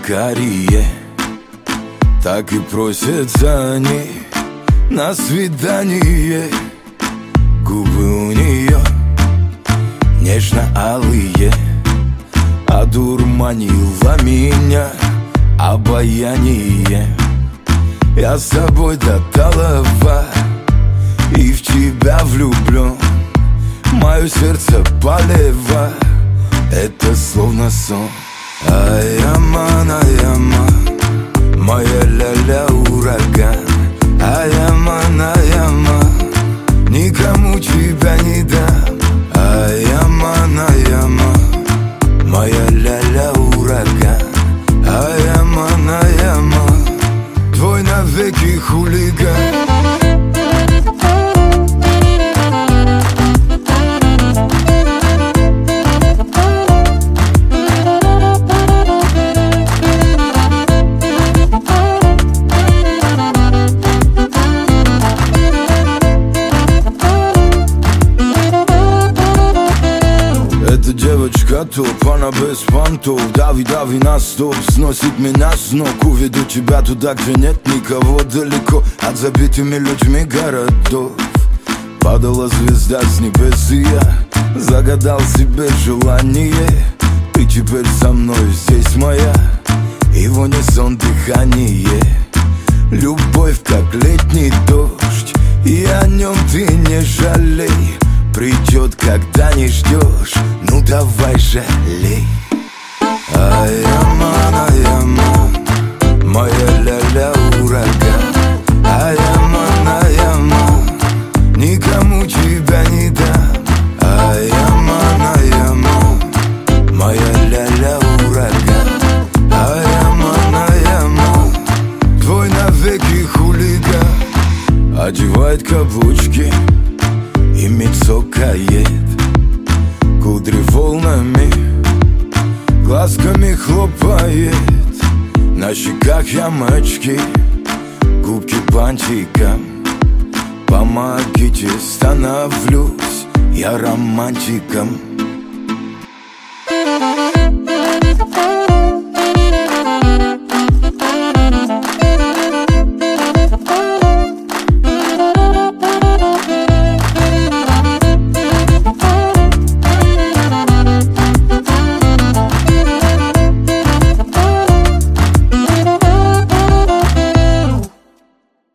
карие, так и просятся они на свидание. Губы у нее нежно-алые, одурманило меня обаяние. Я с тобой до талого и в тебя влюблен. Мое сердце полево, это словно сон. Ай-яман, ай-яман, моя ля-ля ураган. Ай-яман, ай-яман, никому тебя не дам. Ай-яман, ай-яман, моя ля-ля ураган. Ай-яман, ай-яман, твой навеки хулиган. Эта девочка топ, она без понтов. Дави, дави на стоп, сносит меня с ног. Уведу тебя туда, где нет никого далеко от забитыми людьми городов. Падала звезда с небес, и я загадал себе желание. Ты теперь со мной, здесь моя, и в унисон дыхание. Любовь, как летний дождь, и о нем ты не жалей. Придет, когда не ждешь, ну давай жалей. Ай-яман, ай-яман, моя ля-ля ураган. Ай-яман, ай-яман, никому тебя не дам. Ай-яман, ай-яман, моя ля-ля ураган. Ай-яман, ай-яман, твой навеки хулиган. Одевает каблучки и цокает, кудри волнами, глазками хлопает. На щеках ямочки, губки бантиком. Помогите, становлюсь я романтиком.